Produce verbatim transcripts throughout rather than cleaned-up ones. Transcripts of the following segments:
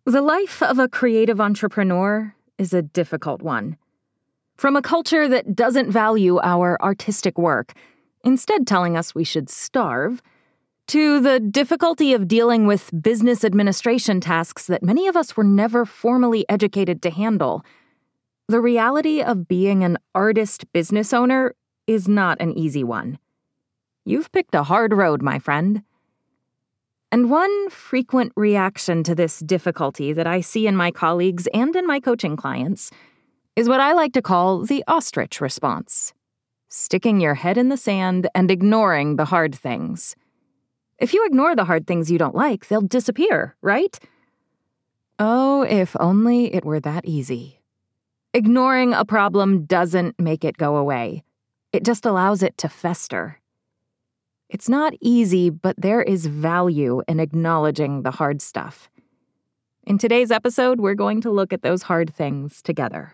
The life of a creative entrepreneur is a difficult one. From a culture that doesn't value our artistic work, instead telling us we should starve, to the difficulty of dealing with business administration tasks that many of us were never formally educated to handle, the reality of being an artist business owner is not an easy one. You've picked a hard road, my friend. And one frequent reaction to this difficulty that I see in my colleagues and in my coaching clients is what I like to call the ostrich response. Sticking your head in the sand and ignoring the hard things. If you ignore the hard things you don't like, they'll disappear, right? Oh, if only it were that easy. Ignoring a problem doesn't make it go away. It just allows it to fester. It's not easy, but there is value in acknowledging the hard stuff. In today's episode, we're going to look at those hard things together.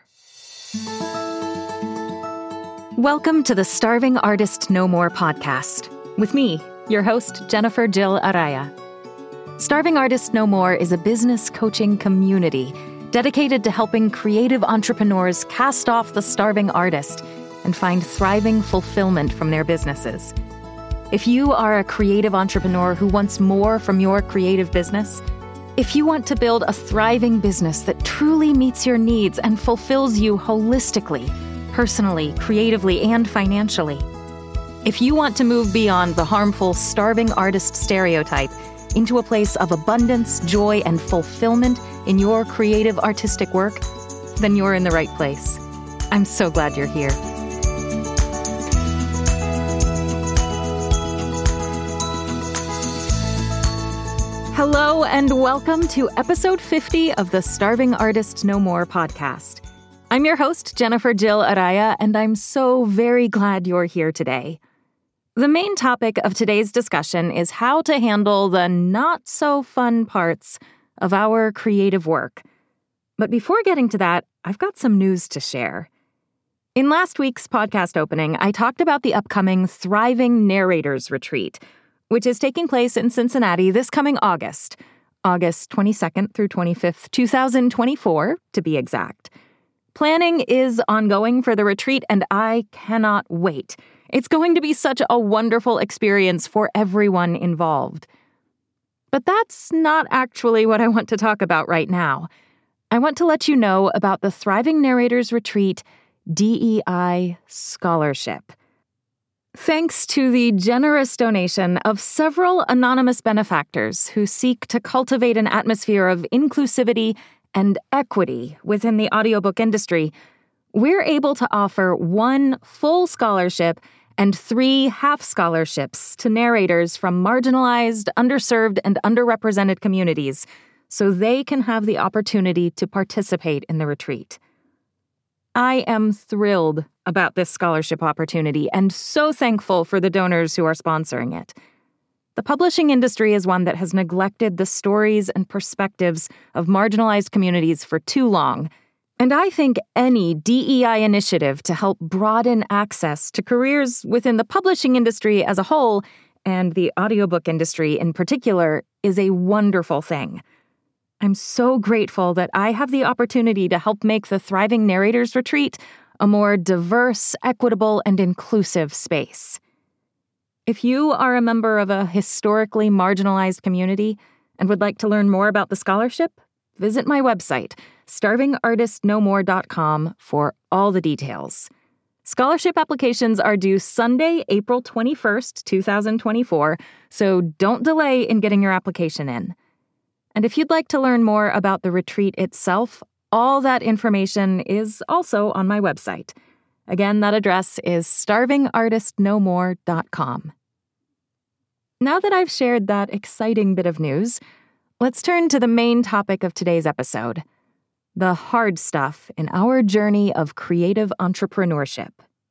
Welcome to the Starving Artist No More podcast, with me, your host, Jennifer Jill Araya. Starving Artist No More is a business coaching community dedicated to helping creative entrepreneurs cast off the starving artist and find thriving fulfillment from their businesses. If you are a creative entrepreneur who wants more from your creative business, if you want to build a thriving business that truly meets your needs and fulfills you holistically, personally, creatively, and financially, if you want to move beyond the harmful starving artist stereotype into a place of abundance, joy, and fulfillment in your creative artistic work, then you're in the right place. I'm so glad you're here. Hello and welcome to episode fifty of the Starving Artist No More podcast. I'm your host, Jennifer Jill Araya, and I'm so very glad you're here today. The main topic of today's discussion is how to handle the not-so-fun parts of our creative work. But before getting to that, I've got some news to share. In last week's podcast opening, I talked about the upcoming Thriving Narrators Retreat, which is taking place in Cincinnati this coming August, August twenty-second through twenty-fifth, twenty twenty-four, to be exact. Planning is ongoing for the retreat, and I cannot wait. It's going to be such a wonderful experience for everyone involved. But that's not actually what I want to talk about right now. I want to let you know about the Thriving Narrators Retreat D E I Scholarship. Thanks to the generous donation of several anonymous benefactors who seek to cultivate an atmosphere of inclusivity and equity within the audiobook industry, we're able to offer one full scholarship and three half scholarships to narrators from marginalized, underserved, and underrepresented communities so they can have the opportunity to participate in the retreat. I am thrilled about this scholarship opportunity and so thankful for the donors who are sponsoring it. The publishing industry is one that has neglected the stories and perspectives of marginalized communities for too long, and I think any D E I initiative to help broaden access to careers within the publishing industry as a whole, and the audiobook industry in particular, is a wonderful thing. I'm so grateful that I have the opportunity to help make the Thriving Narrators Retreat a more diverse, equitable, and inclusive space. If you are a member of a historically marginalized community and would like to learn more about the scholarship, visit my website, starving artist no more dot com, for all the details. Scholarship applications are due Sunday, April twenty-first, twenty twenty-four, so don't delay in getting your application in. And if you'd like to learn more about the retreat itself, all that information is also on my website. Again, that address is starving artist no more dot com. Now that I've shared that exciting bit of news, let's turn to the main topic of today's episode, the hard stuff in our journey of creative entrepreneurship.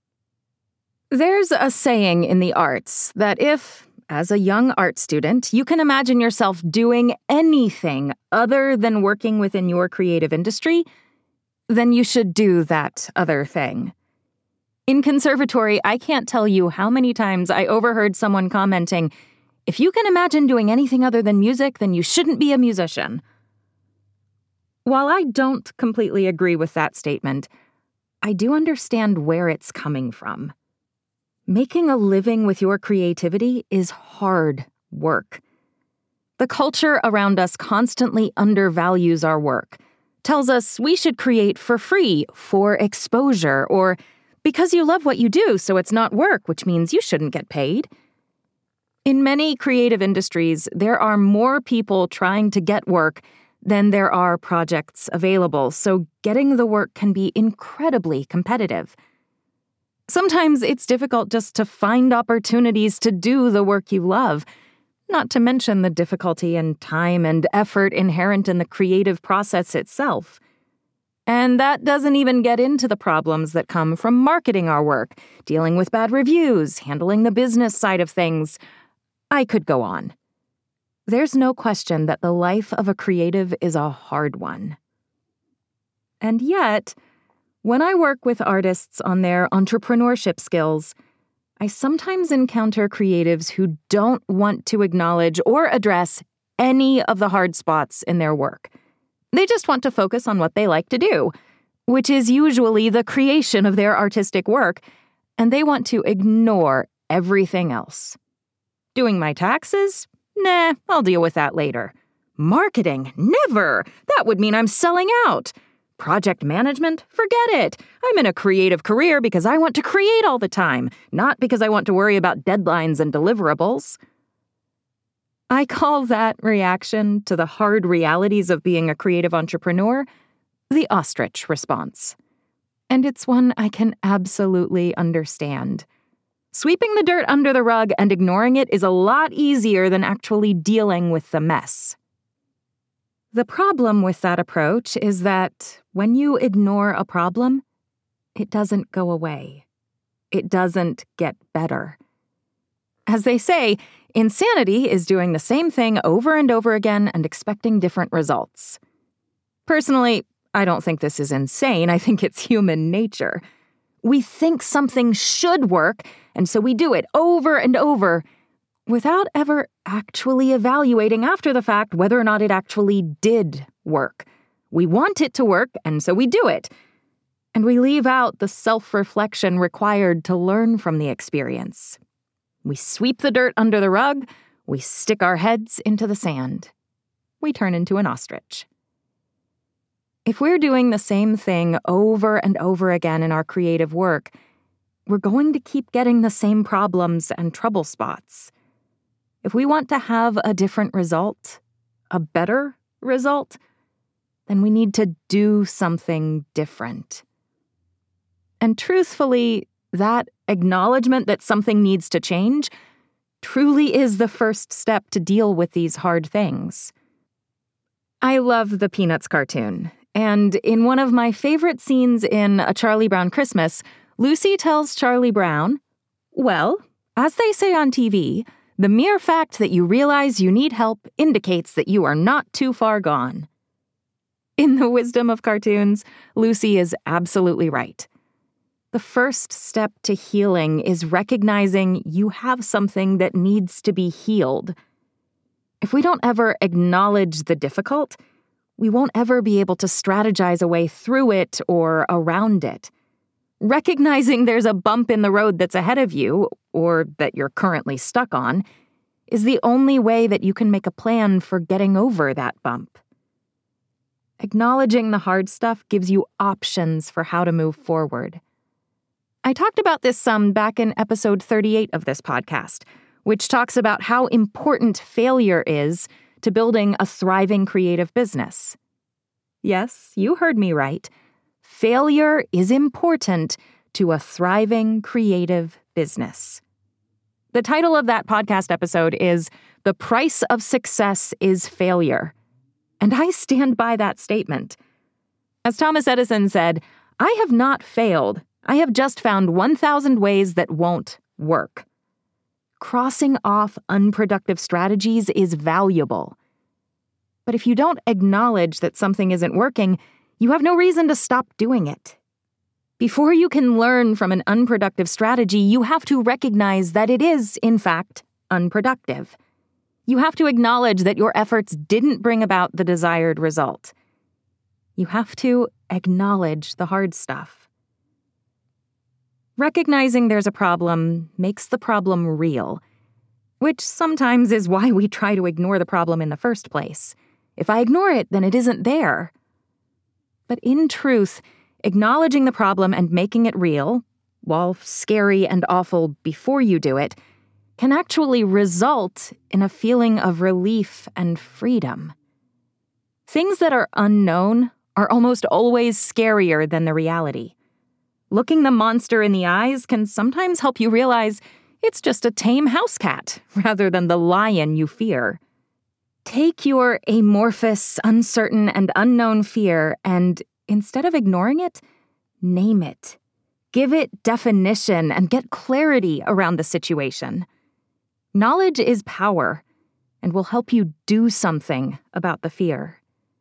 There's a saying in the arts that if, as a young art student, you can imagine yourself doing anything other than working within your creative industry, then you should do that other thing. In conservatory, I can't tell you how many times I overheard someone commenting, "If you can imagine doing anything other than music, then you shouldn't be a musician." While I don't completely agree with that statement, I do understand where it's coming from. Making a living with your creativity is hard work. The culture around us constantly undervalues our work, tells us we should create for free, for exposure, or because you love what you do, so it's not work, which means you shouldn't get paid. In many creative industries, there are more people trying to get work than there are projects available, so getting the work can be incredibly competitive. Sometimes it's difficult just to find opportunities to do the work you love, not to mention the difficulty and time and effort inherent in the creative process itself. And that doesn't even get into the problems that come from marketing our work, dealing with bad reviews, handling the business side of things. I could go on. There's no question that the life of a creative is a hard one. And yet, when I work with artists on their entrepreneurship skills, I sometimes encounter creatives who don't want to acknowledge or address any of the hard spots in their work. They just want to focus on what they like to do, which is usually the creation of their artistic work, and they want to ignore everything else. Doing my taxes? Nah, I'll deal with that later. Marketing? Never! That would mean I'm selling out. Project management? Forget it. I'm in a creative career because I want to create all the time, not because I want to worry about deadlines and deliverables. I call that reaction to the hard realities of being a creative entrepreneur the ostrich response. And it's one I can absolutely understand. Sweeping the dirt under the rug and ignoring it is a lot easier than actually dealing with the mess. The problem with that approach is that when you ignore a problem, it doesn't go away. It doesn't get better. As they say, insanity is doing the same thing over and over again and expecting different results. Personally, I don't think this is insane. I think it's human nature. We think something should work, and so we do it over and over without ever actually evaluating after the fact whether or not it actually did work. We want it to work, and so we do it. And we leave out the self-reflection required to learn from the experience. We sweep the dirt under the rug, we stick our heads into the sand. We turn into an ostrich. If we're doing the same thing over and over again in our creative work, we're going to keep getting the same problems and trouble spots. If we want to have a different result, a better result, then we need to do something different. And truthfully, that acknowledgement that something needs to change truly is the first step to deal with these hard things. I love the Peanuts cartoon. And in one of my favorite scenes in A Charlie Brown Christmas, Lucy tells Charlie Brown, well, as they say on T V, the mere fact that you realize you need help indicates that you are not too far gone. In the wisdom of cartoons, Lucy is absolutely right. The first step to healing is recognizing you have something that needs to be healed. If we don't ever acknowledge the difficult, we won't ever be able to strategize a way through it or around it. Recognizing there's a bump in the road that's ahead of you, or that you're currently stuck on, is the only way that you can make a plan for getting over that bump. Acknowledging the hard stuff gives you options for how to move forward. I talked about this some back in episode thirty-eight of this podcast, which talks about how important failure is to building a thriving creative business. Yes, you heard me right. Failure is important to a thriving creative business. The title of that podcast episode is The Price of Success is Failure. And I stand by that statement. As Thomas Edison said, I have not failed. I have just found one thousand ways that won't work. Crossing off unproductive strategies is valuable. But if you don't acknowledge that something isn't working, you have no reason to stop doing it. Before you can learn from an unproductive strategy, you have to recognize that it is, in fact, unproductive. You have to acknowledge that your efforts didn't bring about the desired result. You have to acknowledge the hard stuff. Recognizing there's a problem makes the problem real, which sometimes is why we try to ignore the problem in the first place. If I ignore it, then it isn't there. But in truth, acknowledging the problem and making it real, while scary and awful before you do it, can actually result in a feeling of relief and freedom. Things that are unknown are almost always scarier than the reality. Looking the monster in the eyes can sometimes help you realize it's just a tame house cat rather than the lion you fear. Take your amorphous, uncertain, and unknown fear and, instead of ignoring it, name it. Give it definition and get clarity around the situation. Knowledge is power and will help you do something about the fear.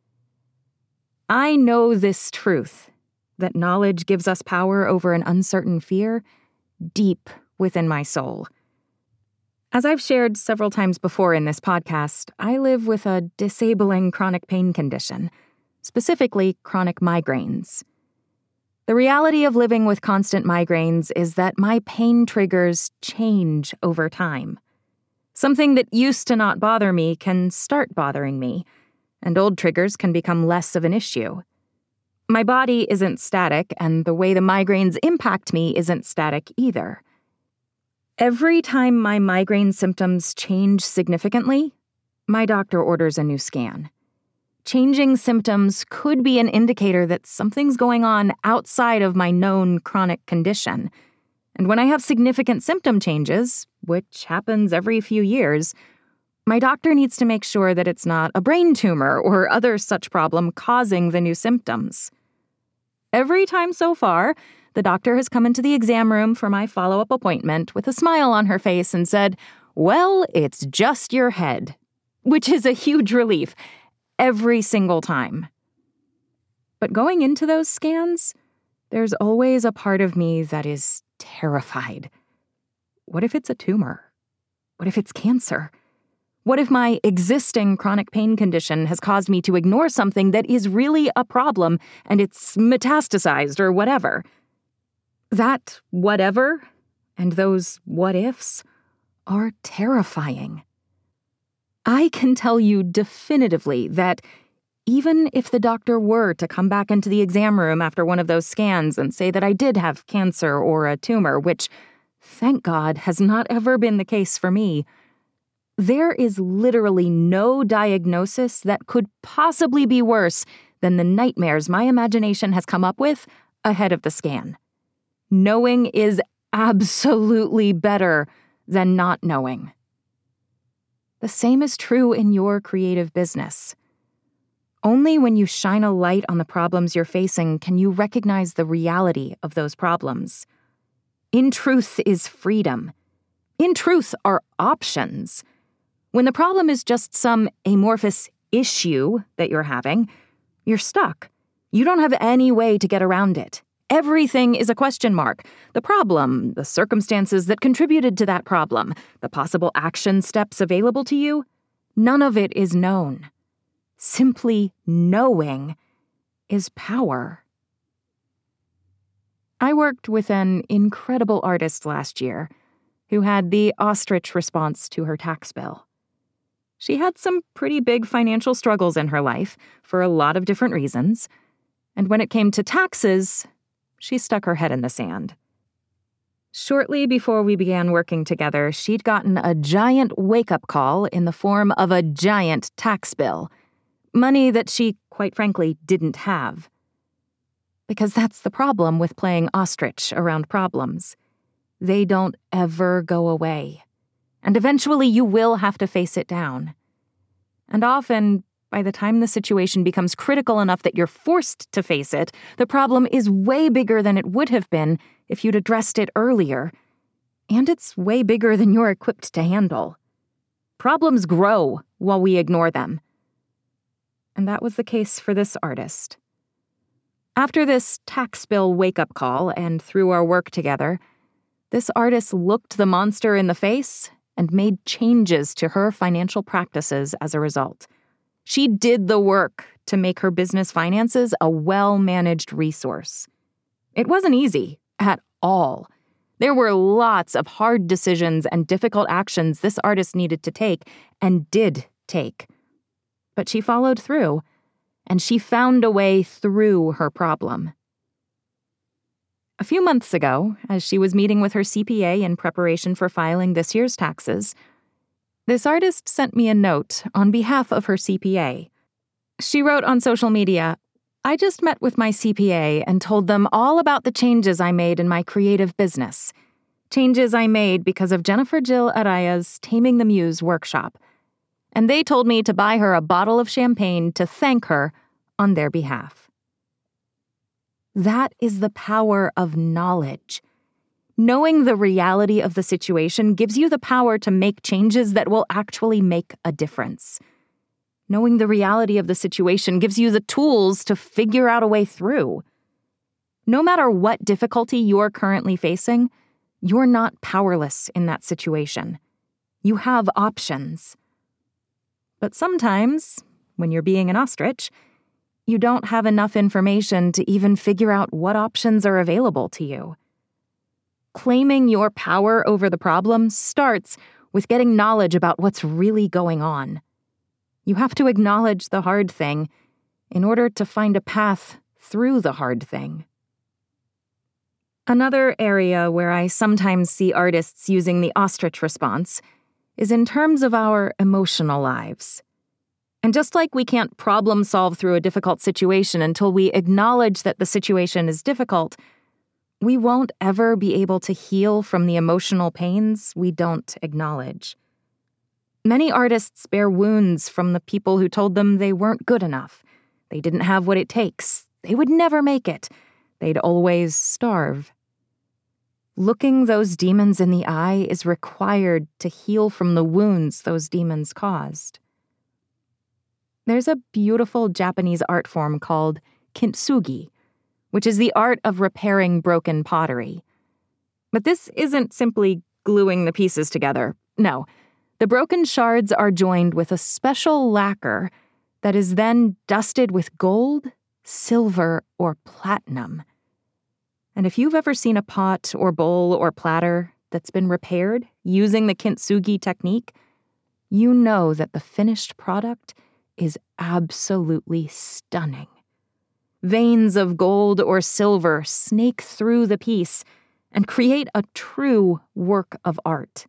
I know this truth, that knowledge gives us power over an uncertain fear, deep within my soul. As I've shared several times before in this podcast, I live with a disabling chronic pain condition, specifically chronic migraines. The reality of living with constant migraines is that my pain triggers change over time. Something that used to not bother me can start bothering me, and old triggers can become less of an issue. My body isn't static, and the way the migraines impact me isn't static either. Every time my migraine symptoms change significantly, my doctor orders a new scan. Changing symptoms could be an indicator that something's going on outside of my known chronic condition. And when I have significant symptom changes, which happens every few years, my doctor needs to make sure that it's not a brain tumor or other such problem causing the new symptoms. Every time so far, the doctor has come into the exam room for my follow-up appointment with a smile on her face and said, "Well, it's just your head," which is a huge relief every single time. But going into those scans, there's always a part of me that is terrified. What if it's a tumor? What if it's cancer? What if my existing chronic pain condition has caused me to ignore something that is really a problem and it's metastasized or whatever? That whatever and those what ifs are terrifying. I can tell you definitively that even if the doctor were to come back into the exam room after one of those scans and say that I did have cancer or a tumor, which, thank God, has not ever been the case for me, there is literally no diagnosis that could possibly be worse than the nightmares my imagination has come up with ahead of the scan. Knowing is absolutely better than not knowing. The same is true in your creative business. Only when you shine a light on the problems you're facing can you recognize the reality of those problems. In truth is freedom. In truth are options. When the problem is just some amorphous issue that you're having, you're stuck. You don't have any way to get around it. Everything is a question mark. The problem, the circumstances that contributed to that problem, the possible action steps available to you, none of it is known. Simply knowing is power. I worked with an incredible artist last year who had the ostrich response to her tax bill. She had some pretty big financial struggles in her life for a lot of different reasons, and when it came to taxes, she stuck her head in the sand. Shortly before we began working together, she'd gotten a giant wake-up call in the form of a giant tax bill, money that she, quite frankly, didn't have. Because that's the problem with playing ostrich around problems. They don't ever go away. And eventually you will have to face it down. And often, by the time the situation becomes critical enough that you're forced to face it, the problem is way bigger than it would have been if you'd addressed it earlier. And it's way bigger than you're equipped to handle. Problems grow while we ignore them. And that was the case for this artist. After this tax bill wake-up call and through our work together, this artist looked the monster in the face and made changes to her financial practices as a result. She did the work to make her business finances a well-managed resource. It wasn't easy at all. There were lots of hard decisions and difficult actions this artist needed to take and did take. But she followed through, and she found a way through her problem. A few months ago, as she was meeting with her C P A in preparation for filing this year's taxes, this artist sent me a note on behalf of her C P A. She wrote on social media, "I just met with my C P A and told them all about the changes I made in my creative business. Changes I made because of Jennifer Jill Araya's Taming the Muse workshop. And they told me to buy her a bottle of champagne to thank her on their behalf." That is the power of knowledge. Knowing the reality of the situation gives you the power to make changes that will actually make a difference. Knowing the reality of the situation gives you the tools to figure out a way through. No matter what difficulty you're currently facing, you're not powerless in that situation. You have options. But sometimes, when you're being an ostrich, you don't have enough information to even figure out what options are available to you. Claiming your power over the problem starts with getting knowledge about what's really going on. You have to acknowledge the hard thing in order to find a path through the hard thing. Another area where I sometimes see artists using the ostrich response is in terms of our emotional lives. And just like we can't problem solve through a difficult situation until we acknowledge that the situation is difficult, we won't ever be able to heal from the emotional pains we don't acknowledge. Many artists bear wounds from the people who told them they weren't good enough. They didn't have what it takes. They would never make it. They'd always starve. Looking those demons in the eye is required to heal from the wounds those demons caused. There's a beautiful Japanese art form called kintsugi, which is the art of repairing broken pottery. But this isn't simply gluing the pieces together. No, the broken shards are joined with a special lacquer that is then dusted with gold, silver, or platinum. And if you've ever seen a pot or bowl or platter that's been repaired using the kintsugi technique, you know that the finished product is absolutely stunning. Veins of gold or silver snake through the piece and create a true work of art.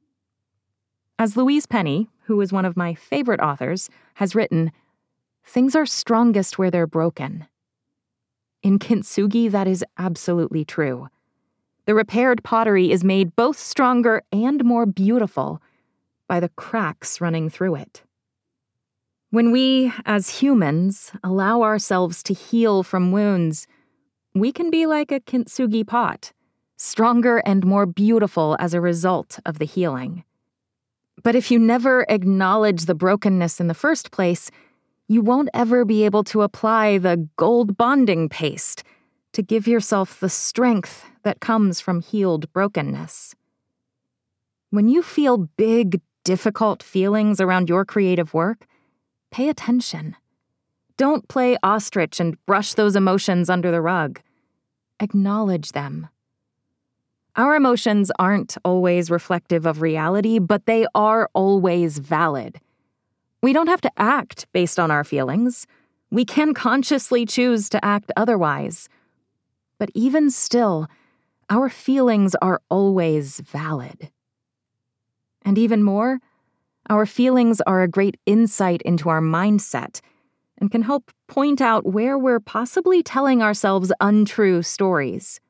As Louise Penny, who is one of my favorite authors, has written, "Things are strongest where they're broken." In kintsugi, that is absolutely true. The repaired pottery is made both stronger and more beautiful by the cracks running through it. When we, as humans, allow ourselves to heal from wounds, we can be like a kintsugi pot, stronger and more beautiful as a result of the healing. But if you never acknowledge the brokenness in the first place, you won't ever be able to apply the gold bonding paste to give yourself the strength that comes from healed brokenness. When you feel big, difficult feelings around your creative work, pay attention. Don't play ostrich and brush those emotions under the rug. Acknowledge them. Our emotions aren't always reflective of reality, but they are always valid. We don't have to act based on our feelings. We can consciously choose to act otherwise. But even still, our feelings are always valid. And even more, our feelings are a great insight into our mindset and can help point out where we're possibly telling ourselves untrue stories.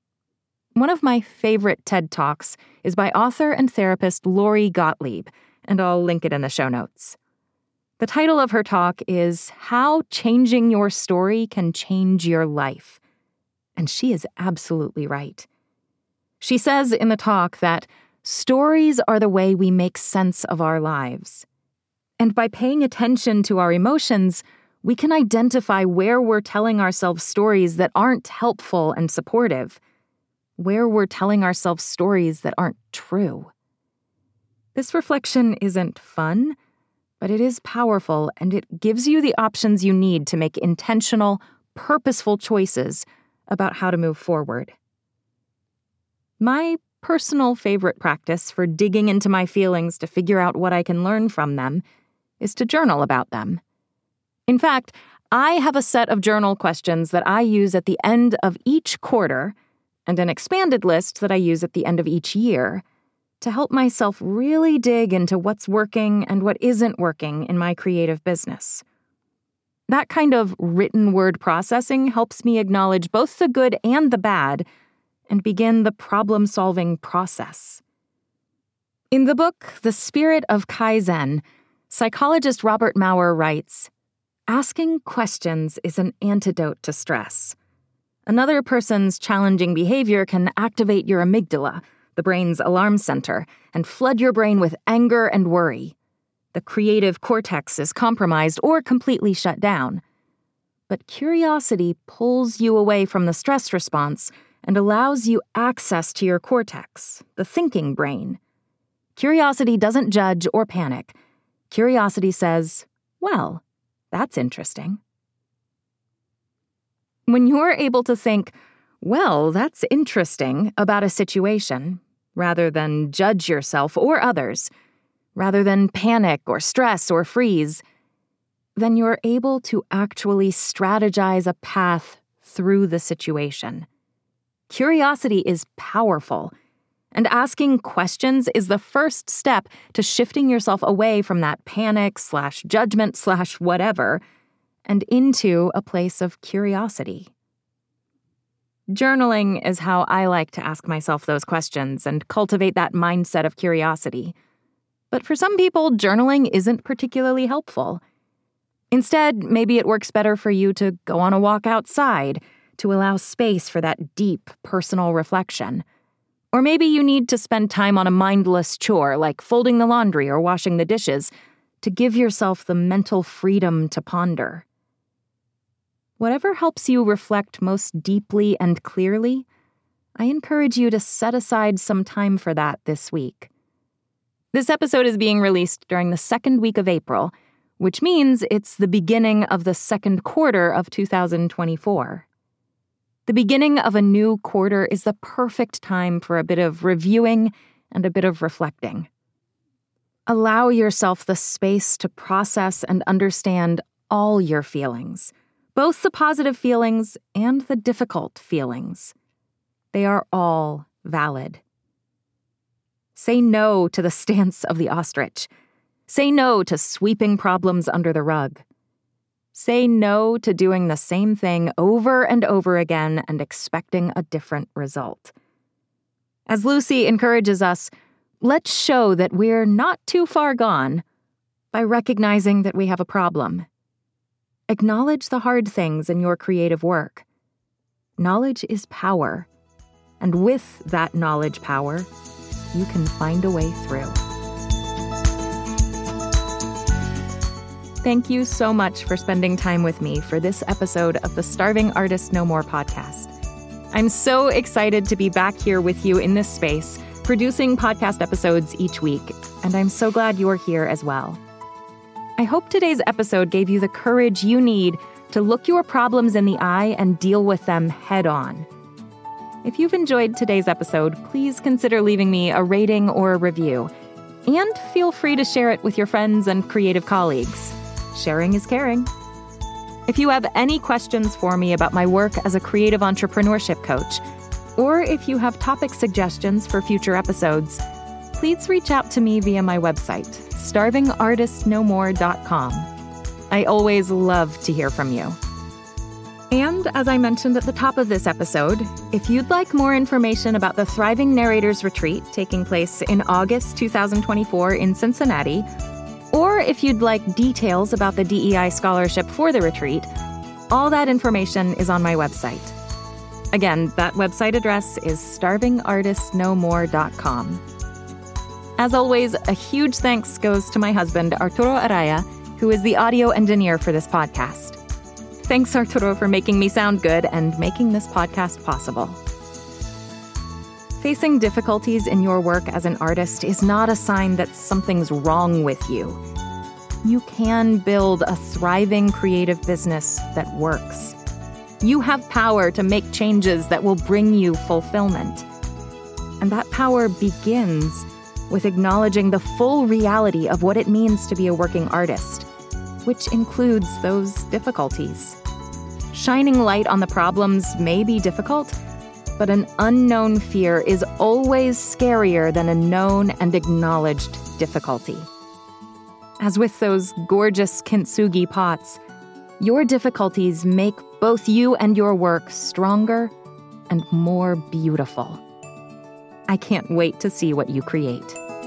One of my favorite TED Talks is by author and therapist Lori Gottlieb, and I'll link it in the show notes. The title of her talk is How Changing Your Story Can Change Your Life. And she is absolutely right. She says in the talk that stories are the way we make sense of our lives. And by paying attention to our emotions, we can identify where we're telling ourselves stories that aren't helpful and supportive, where we're telling ourselves stories that aren't true. This reflection isn't fun, but it is powerful and it gives you the options you need to make intentional, purposeful choices about how to move forward. My personal favorite practice for digging into my feelings to figure out what I can learn from them is to journal about them. In fact, I have a set of journal questions that I use at the end of each quarter and an expanded list that I use at the end of each year to help myself really dig into what's working and what isn't working in my creative business. That kind of written word processing helps me acknowledge both the good and the bad and begin the problem-solving process. In the book, The Spirit of Kaizen, psychologist Robert Maurer writes, "Asking questions is an antidote to stress. Another person's challenging behavior can activate your amygdala, the brain's alarm center, and flood your brain with anger and worry. The creative cortex is compromised or completely shut down. But curiosity pulls you away from the stress response and allows you access to your cortex, the thinking brain. Curiosity doesn't judge or panic. Curiosity says, well, that's interesting." When you're able to think, well, that's interesting about a situation, rather than judge yourself or others, rather than panic or stress or freeze, then you're able to actually strategize a path through the situation. Curiosity is powerful, and asking questions is the first step to shifting yourself away from that panic slash judgment slash whatever and into a place of curiosity. Journaling is how I like to ask myself those questions and cultivate that mindset of curiosity. But for some people, journaling isn't particularly helpful. Instead, maybe it works better for you to go on a walk outside to allow space for that deep, personal reflection. Or maybe you need to spend time on a mindless chore like folding the laundry or washing the dishes to give yourself the mental freedom to ponder. Whatever helps you reflect most deeply and clearly, I encourage you to set aside some time for that this week. This episode is being released during the second week of April, which means it's the beginning of the second quarter of two thousand twenty-four. The beginning of a new quarter is the perfect time for a bit of reviewing and a bit of reflecting. Allow yourself the space to process and understand all your feelings, both the positive feelings and the difficult feelings. They are all valid. Say no to the stance of the ostrich. Say no to sweeping problems under the rug. Say no to doing the same thing over and over again and expecting a different result. As Lucy encourages us, let's show that we're not too far gone by recognizing that we have a problem. Acknowledge the hard things in your creative work. Knowledge is power, and with that knowledge power, you can find a way through. Thank you so much for spending time with me for this episode of the Starving Artist No More podcast. I'm so excited to be back here with you in this space, producing podcast episodes each week, and I'm so glad you're here as well. I hope today's episode gave you the courage you need to look your problems in the eye and deal with them head on. If you've enjoyed today's episode, please consider leaving me a rating or a review, and feel free to share it with your friends and creative colleagues. Sharing is caring. If you have any questions for me about my work as a creative entrepreneurship coach, or if you have topic suggestions for future episodes, please reach out to me via my website, starving artist no more dot com. I always love to hear from you. And as I mentioned at the top of this episode, if you'd like more information about the Thriving Narrators Retreat taking place in August two thousand twenty-four in Cincinnati, or if you'd like details about the D E I scholarship for the retreat, all that information is on my website. Again, that website address is starving artist no more dot com. As always, a huge thanks goes to my husband, Arturo Araya, who is the audio engineer for this podcast. Thanks, Arturo, for making me sound good and making this podcast possible. Facing difficulties in your work as an artist is not a sign that something's wrong with you. you can build a thriving creative business that works. You have power to make changes that will bring you fulfillment. And that power begins with acknowledging the full reality of what it means to be a working artist, which includes those difficulties. Shining light on the problems may be difficult, but an unknown fear is always scarier than a known and acknowledged difficulty. As with those gorgeous kintsugi pots, your difficulties make both you and your work stronger and more beautiful. I can't wait to see what you create.